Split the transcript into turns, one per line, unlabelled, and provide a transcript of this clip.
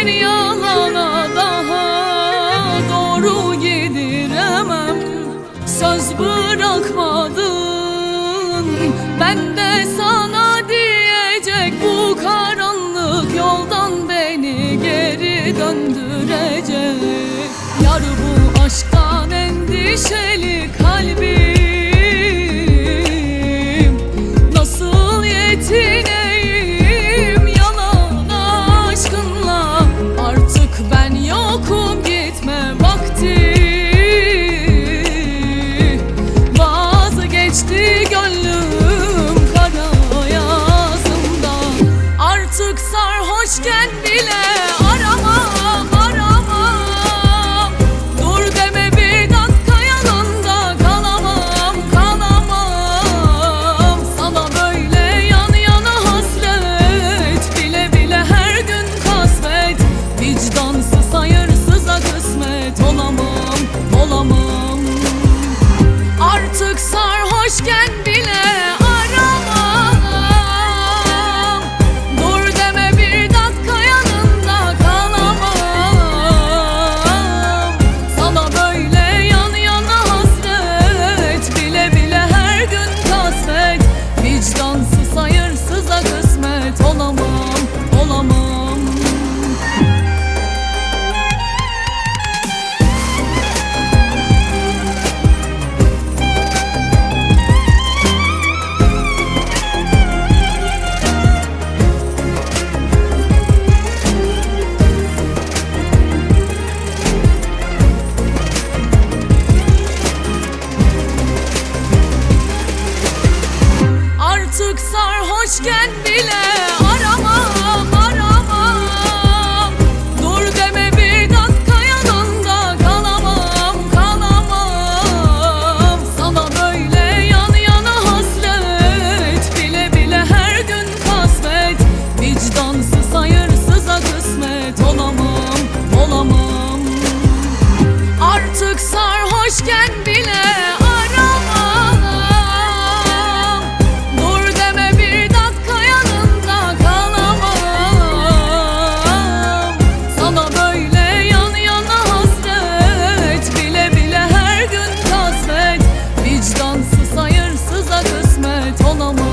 bir yalana daha doğru yediremem. Söz bırakmadın, ben de sana diyecek bu karanlık yoldan beni geri döndürecek. Yar bu aşktan endişeli kalbim, nasıl yetineyim yalan aşkınla. Artık ben yokum, gitme vakti, vazgeçti gönlüm kara yazımdan. Artık sarhoşken bile arama, arama. Dur deme bir dakika, yanında kalamam, kalamam. Sana böyle yan yana hasret, bile bile her gün kasvet. Vicdansız hayırsıza kısmet olamam, olamam. Artık sarhoşken bile aramam. Dur deme bir dakika, yanında kalamam. Sana böyle yan yana hasret, bile bile her gün kasvet. Vicdansız hayırsıza kısmet olamam, olamam. Artık sarhoşken bile aramam, aramam. Dur deme bir dakika, yanında kalamam, kalamam. Sana böyle yan yana hasret, bile bile her gün kasvet. Vicdansız hayırsıza kısmet olamam, olamam. Artık sarhoşken bile aramam. Dur deme bir dakika, yanında kalamam. Sana böyle yan yana hasret, bile bile her gün kasvet. Vicdansız hayırsıza kısmet olamam.